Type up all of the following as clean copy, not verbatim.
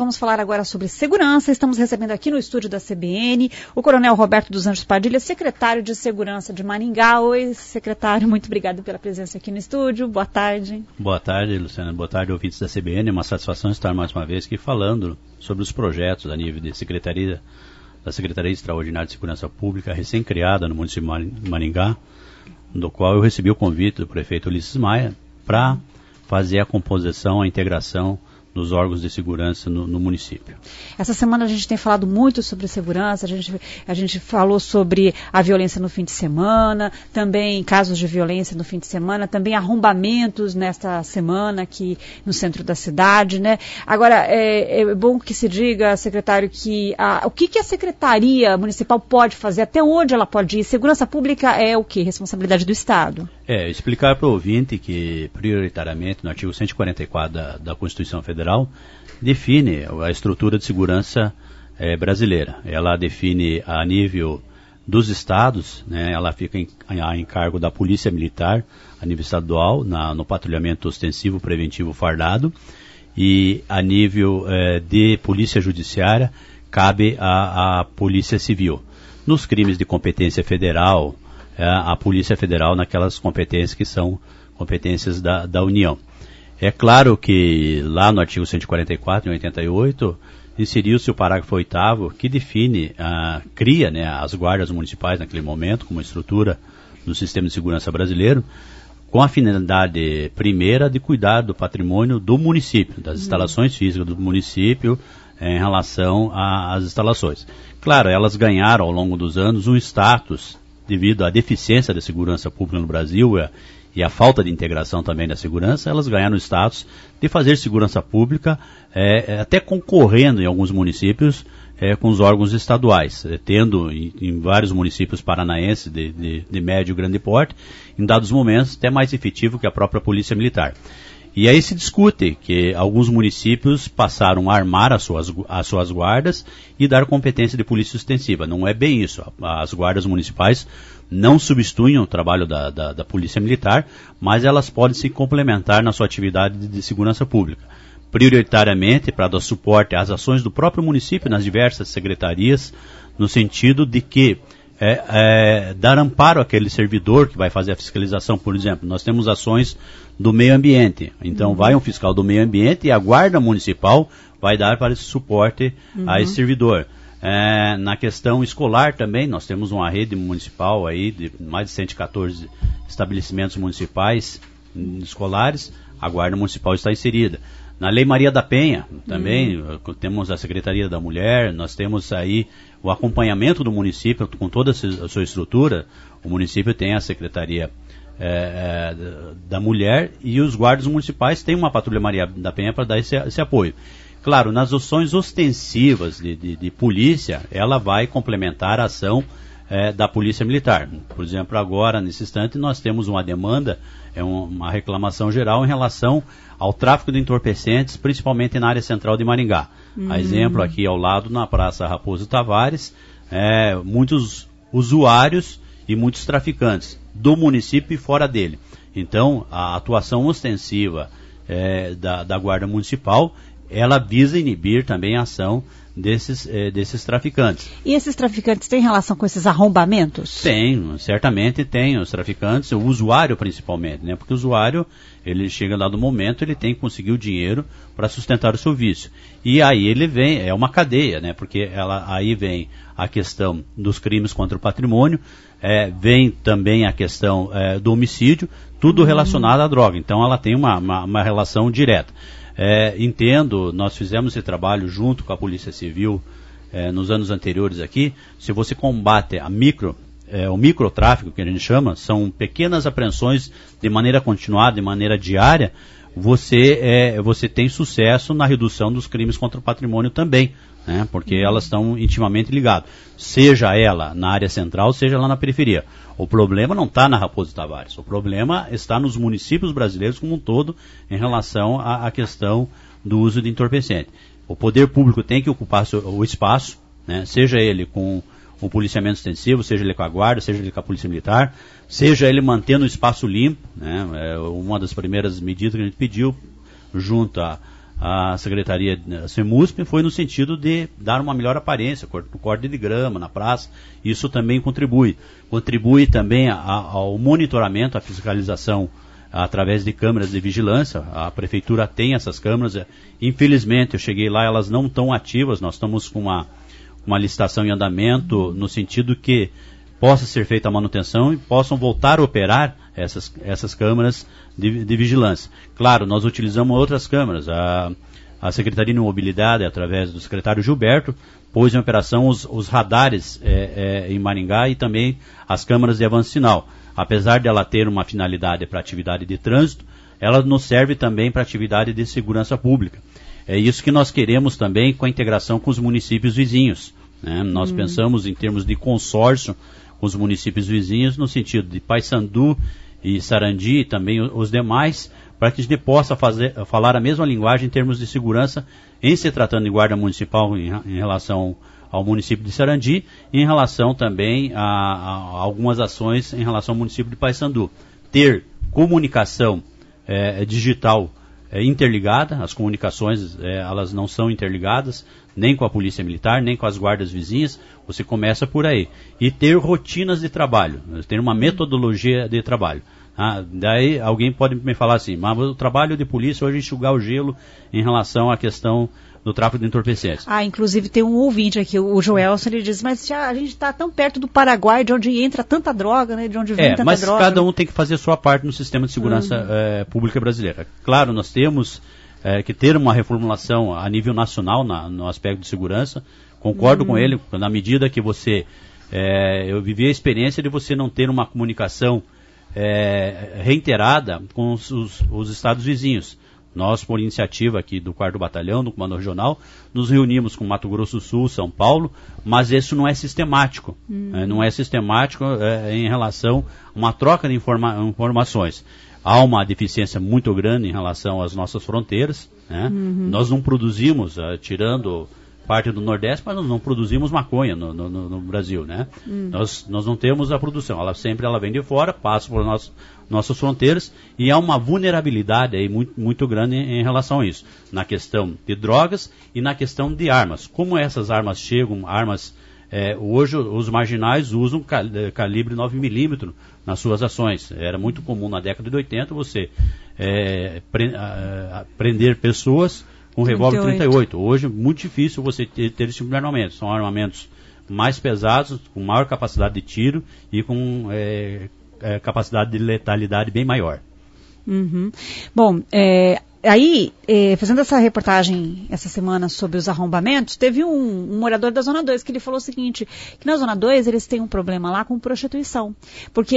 Vamos falar agora sobre segurança. Estamos recebendo aqui no estúdio da CBN o Coronel Roberto dos Anjos Padilha, secretário de Segurança de Maringá. Oi, secretário, muito obrigado pela presença aqui no estúdio. Boa tarde. Boa tarde, Luciana. Boa tarde, ouvintes da CBN. É uma satisfação estar mais uma vez aqui falando sobre os projetos a nível de Secretaria Extraordinária de Segurança Pública, recém-criada no município de Maringá, do qual eu recebi o convite do prefeito Ulisses Maia para fazer a composição, a integração dos órgãos de segurança no município. Essa semana a gente tem falado muito sobre segurança, a gente falou sobre a violência no fim de semana, também casos de violência no fim de semana, também arrombamentos nesta semana aqui no centro da cidade, né? Agora, é bom que se diga, secretário, que o que a Secretaria Municipal pode fazer, até onde ela pode ir? Segurança Pública é o quê? Responsabilidade do Estado? Explicar para o ouvinte que, prioritariamente, no artigo 144 da Constituição Federal, define a estrutura de segurança brasileira. Ela define a nível dos estados, né, ela fica em cargo da Polícia Militar, a nível estadual, no patrulhamento ostensivo, preventivo, fardado, e a nível de Polícia Judiciária, cabe à Polícia Civil. Nos crimes de competência federal, a Polícia Federal naquelas competências que são competências da União. É claro que lá no artigo 144, em 88, inseriu-se o parágrafo 8º que define, cria, né, as guardas municipais naquele momento como estrutura do sistema de segurança brasileiro, com a finalidade primeira de cuidar do patrimônio do município, das instalações físicas do município em relação às instalações. Claro, elas ganharam ao longo dos anos um status devido à deficiência da segurança pública no Brasil e à falta de integração também da segurança, elas ganharam o status de fazer segurança pública, até concorrendo em alguns municípios com os órgãos estaduais, tendo em vários municípios paranaenses de médio e grande porte, em dados momentos, até mais efetivo que a própria Polícia Militar. E aí se discute que alguns municípios passaram a armar as suas guardas e dar competência de polícia ostensiva. Não é bem isso. As guardas municipais não substituem o trabalho da Polícia Militar, mas elas podem se complementar na sua atividade de segurança pública. Prioritariamente para dar suporte às ações do próprio município nas diversas secretarias, no sentido de que dar amparo àquele servidor que vai fazer a fiscalização. Por exemplo, nós temos ações do meio ambiente. Então vai um fiscal do meio ambiente e a guarda municipal vai dar para esse suporte a esse servidor. Na questão escolar também, nós temos uma rede municipal aí de mais de 114 estabelecimentos municipais escolares, a guarda municipal está inserida. Na Lei Maria da Penha, também temos a Secretaria da Mulher, nós temos aí o acompanhamento do município com toda a sua estrutura. O município tem a Secretaria da Mulher e os guardas municipais têm uma Patrulha Maria da Penha para dar esse apoio. Claro, nas ações ostensivas de polícia, ela vai complementar a ação da Polícia Militar. Por exemplo, agora, nesse instante, nós temos uma demanda, uma reclamação geral em relação ao tráfico de entorpecentes, principalmente na área central de Maringá. A exemplo, aqui ao lado, na Praça Raposo Tavares, muitos usuários e muitos traficantes do município e fora dele. Então, a atuação ostensiva da Guarda Municipal, ela visa inibir também a ação desses traficantes. E esses traficantes têm relação com esses arrombamentos? Tem, certamente tem. Os traficantes, o usuário principalmente, né? Porque o usuário, ele chega lá no momento, ele tem que conseguir o dinheiro para sustentar o seu vício. E aí ele vem, é uma cadeia, né? Porque aí vem a questão dos crimes contra o patrimônio, vem também a questão do homicídio, tudo relacionado à droga. Então ela tem uma relação direta. Entendo, nós fizemos esse trabalho junto com a Polícia Civil nos anos anteriores aqui. Se você combate o microtráfico, que a gente chama, são pequenas apreensões de maneira continuada, de maneira diária, você tem sucesso na redução dos crimes contra o patrimônio também, né? Porque elas estão intimamente ligadas, seja ela na área central, seja lá na periferia. O problema não está na Raposo Tavares, o problema está nos municípios brasileiros como um todo em relação à questão do uso de entorpecente. O poder público tem que ocupar o espaço, né? Seja ele com o policiamento extensivo, seja ele com a guarda, seja ele com a polícia militar, seja ele mantendo o espaço limpo, né? Uma das primeiras medidas que a gente pediu junto a Secretaria da CEMUSP foi no sentido de dar uma melhor aparência, corte de grama na praça. Isso também contribui também ao monitoramento, à fiscalização através de câmeras de vigilância. A prefeitura tem essas câmeras. Infelizmente, eu cheguei lá, elas não estão ativas. Nós estamos com uma licitação em andamento, no sentido que possa ser feita a manutenção e possam voltar a operar essas câmeras de vigilância. Claro, nós utilizamos outras câmeras. A Secretaria de Mobilidade, através do secretário Gilberto, pôs em operação os radares em Maringá e também as câmeras de avanço sinal. Apesar de ela ter uma finalidade para atividade de trânsito, ela nos serve também para atividade de segurança pública. É isso que nós queremos também com a integração com os municípios vizinhos, né? Nós pensamos em termos de consórcio com os municípios vizinhos, no sentido de Paysandu e Sarandi e também os demais, para que a gente possa falar a mesma linguagem em termos de segurança, em se tratando de guarda municipal em relação ao município de Sarandi e em relação também a algumas ações em relação ao município de Paysandu. Ter comunicação digital interligada, as comunicações elas não são interligadas, nem com a polícia militar, nem com as guardas vizinhas, você começa por aí. E ter rotinas de trabalho, ter uma metodologia de trabalho. Daí alguém pode me falar assim, mas o trabalho de polícia hoje é enxugar o gelo em relação à questão do tráfico de entorpecentes. Inclusive tem um ouvinte aqui, o Joelson, ele diz, mas a gente está tão perto do Paraguai, de onde entra tanta droga, né, de onde vem tanta droga. Mas cada um tem que fazer a sua parte no sistema de segurança pública brasileira. Claro, nós temos que ter uma reformulação a nível nacional no aspecto de segurança. Concordo com ele, na medida que você... eu vivi a experiência de você não ter uma comunicação reiterada com os estados vizinhos. Nós, por iniciativa aqui do 4º Batalhão, do Comando Regional, nos reunimos com Mato Grosso do Sul, São Paulo, mas isso não é sistemático. Não é sistemático em relação a uma troca de informações. Há uma deficiência muito grande em relação às nossas fronteiras, né? Nós não produzimos, tirando parte do Nordeste, mas nós não produzimos maconha no Brasil, né? Nós não temos a produção, ela vem de fora, passa por nossas fronteiras, e há uma vulnerabilidade aí muito grande em relação a isso, na questão de drogas e na questão de armas. Como essas armas chegam, hoje os marginais usam calibre 9mm nas suas ações. Era muito comum na década de 80 você prender pessoas com revólver 38. Hoje é muito difícil você ter esse tipo de armamento. São armamentos mais pesados, com maior capacidade de tiro e com capacidade de letalidade bem maior. Bom, aí, fazendo essa reportagem essa semana sobre os arrombamentos, teve um morador da Zona 2 que ele falou o seguinte, que na Zona 2 eles têm um problema lá com prostituição, porque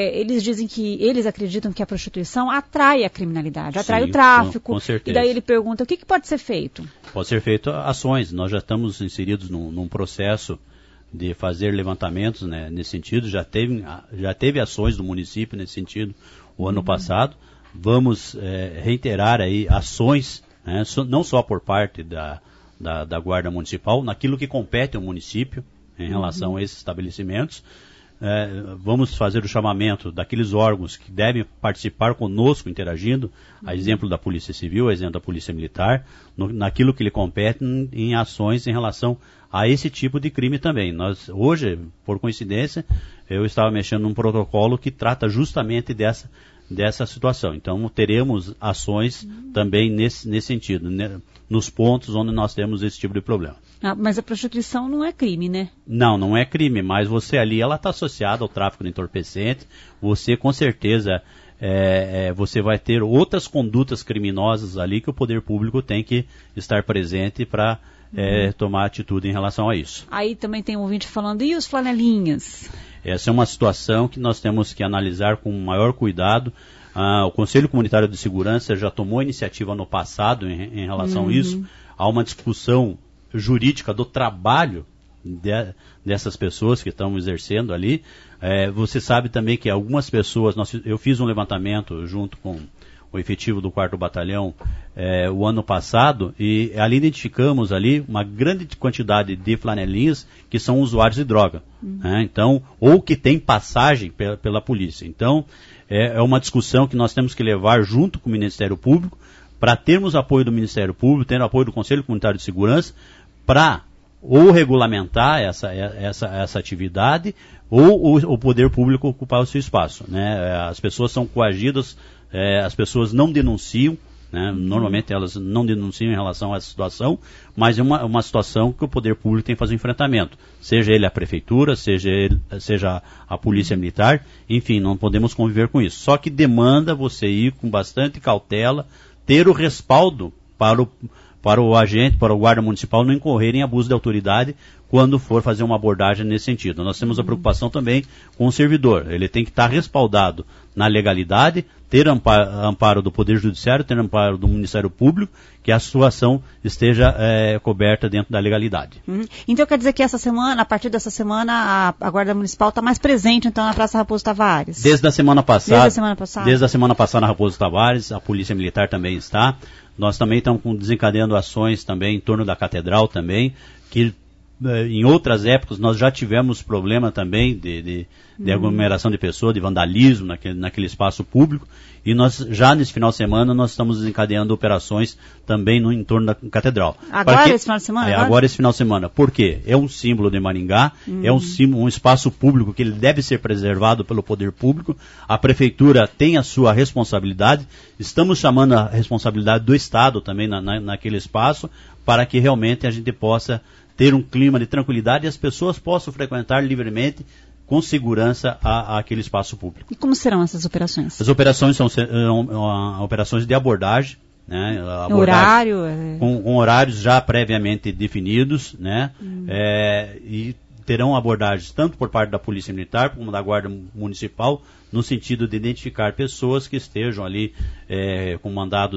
eles acreditam que a prostituição atrai a criminalidade, atrai o tráfico, com certeza. E daí ele pergunta, o que pode ser feito? Pode ser feito ações, nós já estamos inseridos num processo de fazer levantamentos, né, nesse sentido, já teve ações do município nesse sentido o ano passado. Vamos reiterar aí ações, né, não só por parte da Guarda Municipal, naquilo que compete ao município em relação a esses estabelecimentos. Vamos fazer o chamamento daqueles órgãos que devem participar conosco, interagindo, a exemplo da Polícia Civil, a exemplo da Polícia Militar, naquilo que lhe compete em ações em relação a esse tipo de crime também. Nós, hoje, por coincidência, eu estava mexendo num protocolo que trata justamente dessa situação. Então, teremos ações também nesse sentido, né, nos pontos onde nós temos esse tipo de problema. Mas a prostituição não é crime, né? Não é crime, mas você ali, ela está associada ao tráfico de entorpecente. Você, com certeza, você vai ter outras condutas criminosas ali que o poder público tem que estar presente para tomar atitude em relação a isso. Aí também tem um ouvinte falando, e os flanelinhas? Essa é uma situação que nós temos que analisar com maior cuidado. O Conselho Comunitário de Segurança já tomou iniciativa no passado em relação a isso. Há uma discussão jurídica do trabalho dessas pessoas que estão exercendo ali. Você sabe também que algumas pessoas, eu fiz um levantamento junto com o efetivo do 4º Batalhão o ano passado, e ali identificamos ali uma grande quantidade de flanelinhas que são usuários de droga, né? Então, ou que tem passagem pela polícia. Então, é uma discussão que nós temos que levar junto com o Ministério Público para termos apoio do Ministério Público, tendo apoio do Conselho Comunitário de Segurança, para ou regulamentar essa atividade, ou o poder público ocupar o seu espaço, né? As pessoas são coagidas, as pessoas não denunciam, né? Normalmente elas não denunciam em relação a essa situação, mas é uma situação que o poder público tem que fazer um enfrentamento, seja ele a prefeitura, seja a polícia militar, enfim, não podemos conviver com isso. Só que demanda você ir com bastante cautela, ter o respaldo para o agente, para o guarda municipal não incorrer em abuso de autoridade quando for fazer uma abordagem nesse sentido. Nós temos a preocupação também com o servidor. Ele tem que estar respaldado na legalidade, ter amparo do Poder Judiciário, ter amparo do Ministério Público, que a sua ação esteja coberta dentro da legalidade. Então quer dizer que essa semana, a partir dessa semana, a Guarda Municipal está mais presente então na Praça Raposo Tavares? Desde a semana passada. Desde a semana passada na Raposo Tavares, a Polícia Militar também está. Nós também estamos desencadeando ações também em torno da Catedral também, que em outras épocas nós já tivemos problema também de aglomeração de pessoas, de vandalismo naquele espaço público, e nós já nesse final de semana nós estamos desencadeando operações também no entorno da Catedral. Esse final de semana? Agora esse final de semana. Por quê? É um símbolo de Maringá, é um espaço público que ele deve ser preservado pelo poder público, a Prefeitura tem a sua responsabilidade, estamos chamando a responsabilidade do Estado também naquele espaço, para que realmente a gente possa ter um clima de tranquilidade e as pessoas possam frequentar livremente, com segurança, aquele espaço público. E como serão essas operações? As operações são operações de abordagem, né? Horário? Com horários já previamente definidos, né? E terão abordagens tanto por parte da Polícia Militar como da Guarda Municipal, no sentido de identificar pessoas que estejam ali com mandado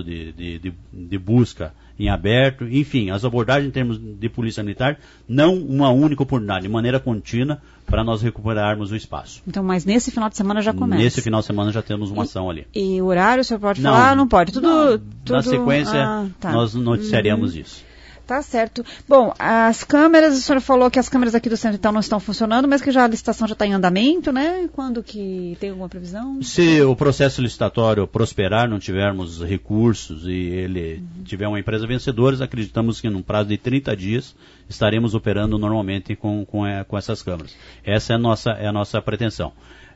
de busca em aberto, enfim, as abordagens em termos de Polícia Militar, não uma única oportunidade, de maneira contínua, para nós recuperarmos o espaço. Então, mas nesse final de semana já começa? Nesse final de semana já temos uma ação ali. E o horário o senhor pode falar? Não pode? Tudo... Na sequência, nós noticiaremos isso. Tá certo. Bom, as câmeras, o senhor falou que as câmeras aqui do centro então não estão funcionando, mas que a licitação já está em andamento, né? Quando que tem alguma previsão? Se o processo licitatório prosperar, não tivermos recursos e ele tiver uma empresa vencedora, acreditamos que num prazo de 30 dias estaremos operando normalmente com essas câmeras. Essa é a nossa pretensão.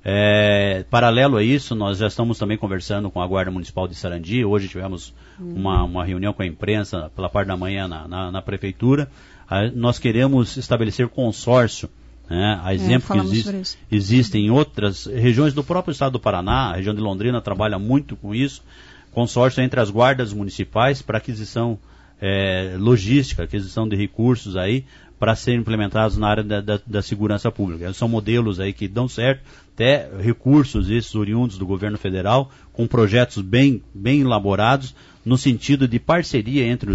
Paralelo a isso, nós já estamos também conversando com a Guarda Municipal de Sarandi. Hoje tivemos uma reunião com a imprensa pela parte da manhã na Prefeitura. Nós queremos estabelecer consórcio, né? A exemplo que existem em outras regiões do próprio estado do Paraná. A região de Londrina trabalha muito com isso. Consórcio entre as guardas municipais para aquisição logística, aquisição de recursos aí, para serem implementados na área da segurança pública. São modelos aí que dão certo, até recursos esses oriundos do governo federal, com projetos bem elaborados, no sentido de parceria entre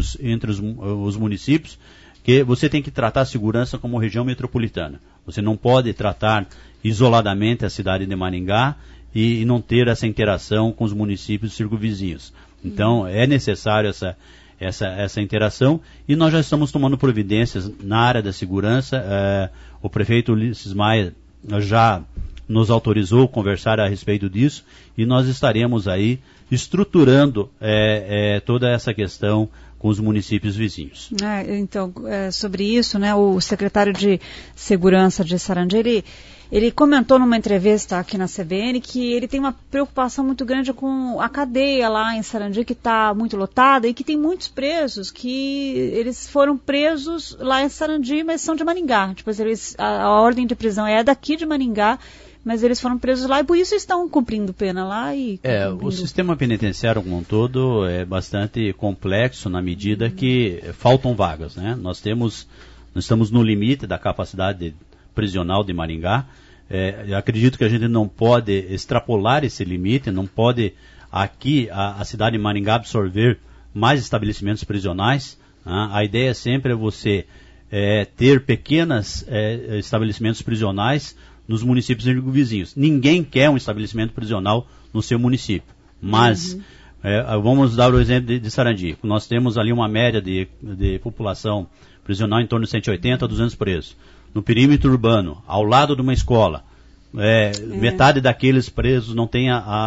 os municípios, que você tem que tratar a segurança como região metropolitana. Você não pode tratar isoladamente a cidade de Maringá e não ter essa interação com os municípios circunvizinhos. Então, é necessário essa interação, e nós já estamos tomando providências na área da segurança. O prefeito Ulisses Maia já nos autorizou a conversar a respeito disso, e nós estaremos aí estruturando toda essa questão com os municípios vizinhos. Então, sobre isso, né, o secretário de Segurança de Sarandi, ele comentou numa entrevista aqui na CBN que ele tem uma preocupação muito grande com a cadeia lá em Sarandi, que está muito lotada e que tem muitos presos que eles foram presos lá em Sarandi, mas são de Maringá. Tipo, a ordem de prisão é daqui de Maringá, mas eles foram presos lá e por isso estão cumprindo pena lá. O sistema penitenciário como um todo é bastante complexo na medida que faltam vagas, né? Nós estamos no limite da capacidade prisional de Maringá. Acredito que a gente não pode extrapolar esse limite, não pode aqui a cidade de Maringá absorver mais estabelecimentos prisionais. A ideia sempre é você ter pequenos estabelecimentos prisionais nos municípios vizinhos. Ninguém quer um estabelecimento prisional no seu município, mas vamos dar o exemplo de Sarandi. Nós temos ali uma média de população prisional em torno de 180 a 200 presos. No perímetro urbano, ao lado de uma escola, metade daqueles presos não tem a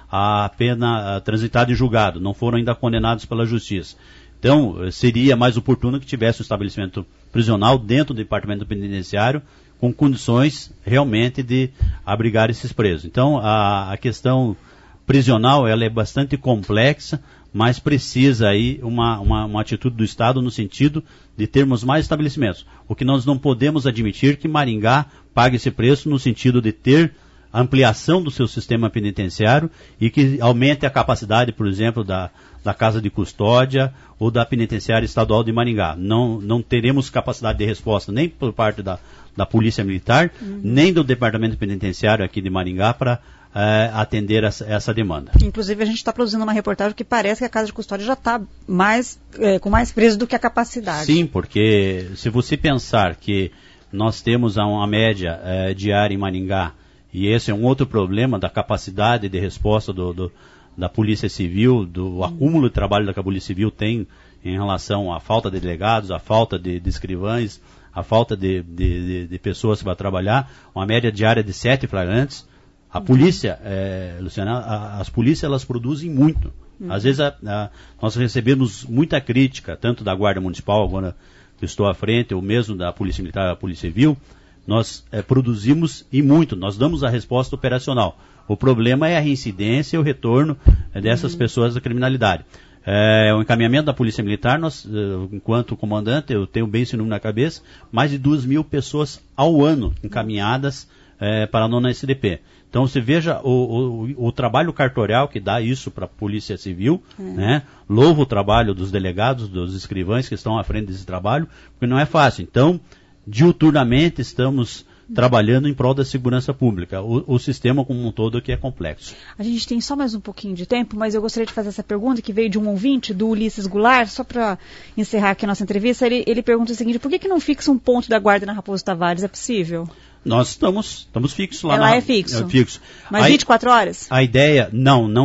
a pena transitada em julgado, não foram ainda condenados pela justiça. Então, seria mais oportuno que tivesse um estabelecimento prisional dentro do departamento penitenciário com condições realmente de abrigar esses presos. Então, a questão prisional ela é bastante complexa, mas precisa aí uma atitude do Estado no sentido de termos mais estabelecimentos. O que nós não podemos admitir que Maringá pague esse preço no sentido de ter ampliação do seu sistema penitenciário e que aumente a capacidade, por exemplo, da Casa de Custódia ou da Penitenciária Estadual de Maringá. Não teremos capacidade de resposta nem por parte da Polícia Militar, nem do Departamento Penitenciário aqui de Maringá para atender essa demanda. Inclusive, a gente está produzindo uma reportagem que parece que a Casa de Custódia já está com mais presos do que a capacidade. Sim, porque se você pensar que nós temos uma média diária em Maringá, e esse é um outro problema da capacidade de resposta da Polícia Civil, do acúmulo de trabalho que a Polícia Civil tem em relação à falta de delegados, à falta de escrivães, à falta de pessoas para trabalhar, uma média diária de 7 flagrantes. A polícia, Luciana, as polícias elas produzem muito. Às vezes nós recebemos muita crítica, tanto da Guarda Municipal, agora que estou à frente, ou mesmo da Polícia Militar, da Polícia Civil. Nós produzimos e muito, nós damos a resposta operacional. O problema é a reincidência e o retorno dessas pessoas à criminalidade. O encaminhamento da Polícia Militar, nós, enquanto comandante, eu tenho bem esse número na cabeça, mais de 2.000 pessoas ao ano encaminhadas para a nona SDP. Então, você veja o trabalho cartorial que dá isso para a Polícia Civil, né? Louvo o trabalho dos delegados, dos escrivães que estão à frente desse trabalho, porque não é fácil. Então, diuturnamente estamos trabalhando em prol da segurança pública, o sistema como um todo que é complexo. A gente tem só mais um pouquinho de tempo, mas eu gostaria de fazer essa pergunta que veio de um ouvinte, do Ulisses Goulart, só para encerrar aqui a nossa entrevista. Ele pergunta o seguinte: por que não fixa um ponto da guarda na Raposo Tavares? É possível? Nós estamos fixos lá. Lá é fixo? É fixo. Mas 24 horas? A ideia, não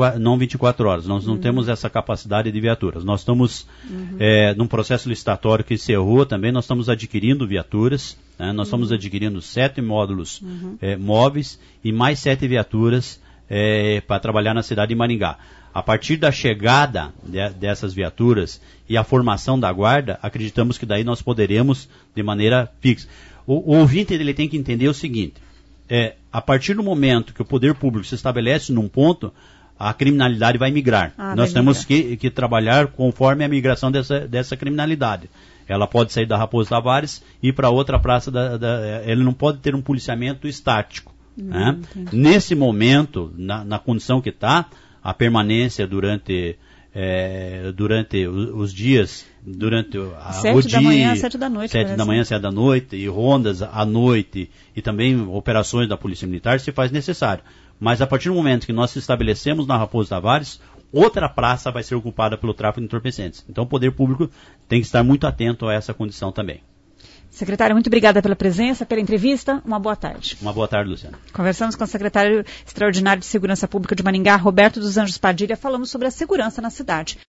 24 horas. Nós não temos essa capacidade de viaturas. Nós estamos num processo licitatório que encerrou também, nós estamos adquirindo viaturas, né? Nós estamos adquirindo 7 módulos móveis e mais 7 viaturas para trabalhar na cidade de Maringá. A partir da chegada dessas viaturas e a formação da guarda, acreditamos que daí nós poderemos de maneira fixa. O ouvinte ele tem que entender o seguinte: a partir do momento que o poder público se estabelece num ponto, a criminalidade vai migrar. Nós temos que trabalhar conforme a migração dessa criminalidade. Ela pode sair da Raposo Tavares e ir para outra praça. Ele não pode ter um policiamento estático. Né? Nesse momento, na condição que está, a permanência durante os dias, durante o 7 da manhã, 7 da noite. 7 da manhã, 7 da noite, e rondas à noite, e também operações da Polícia Militar se faz necessário. Mas a partir do momento que nós se estabelecemos na Raposo Tavares, outra praça vai ser ocupada pelo tráfico de entorpecentes. Então o poder público tem que estar muito atento a essa condição também. Secretário, muito obrigada pela presença, pela entrevista. Uma boa tarde. Uma boa tarde, Luciana. Conversamos com o secretário extraordinário de Segurança Pública de Maringá, Roberto dos Anjos Padilha. Falamos sobre a segurança na cidade.